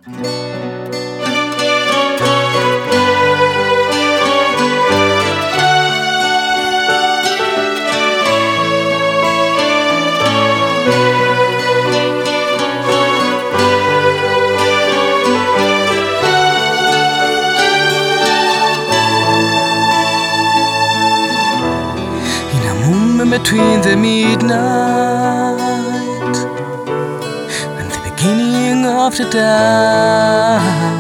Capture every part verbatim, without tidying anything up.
Between the midnight and the beginning of the dawn,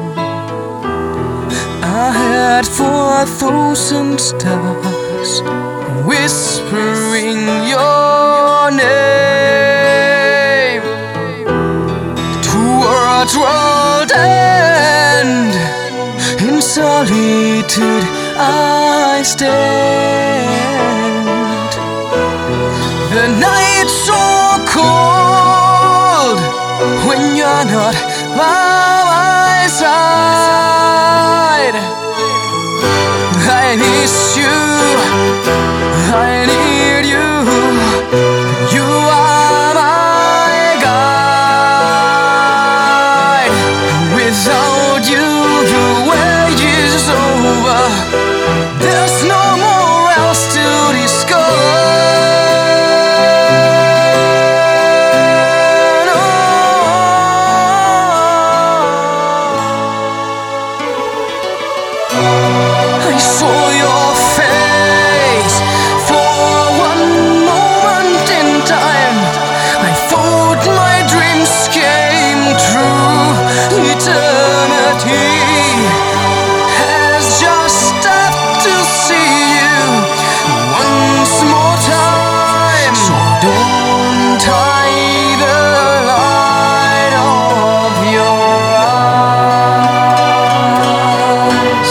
I had four thousand stars whispering your name. Two worlds rolled and in solitude I stand. The night's so cold when you're not by my side. I miss you, I need you. You are my guide. Without you, the way is over. There's no more else to discover. I saw your face for one moment in time. I thought my dreams came true. Eternity has just stopped to see you once more time. So don't hide the light of your eyes.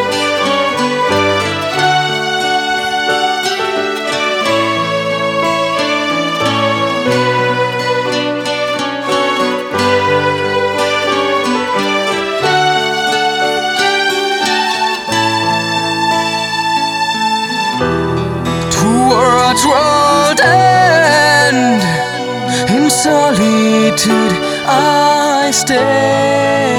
Rolled and in solitude I stand.